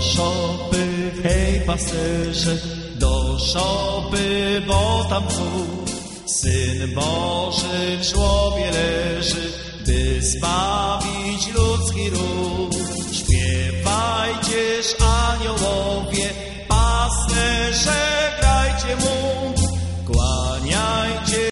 szopy, hej pasterze, do szopy, bo tam cud. Syn Boży w żłobie leży, by spać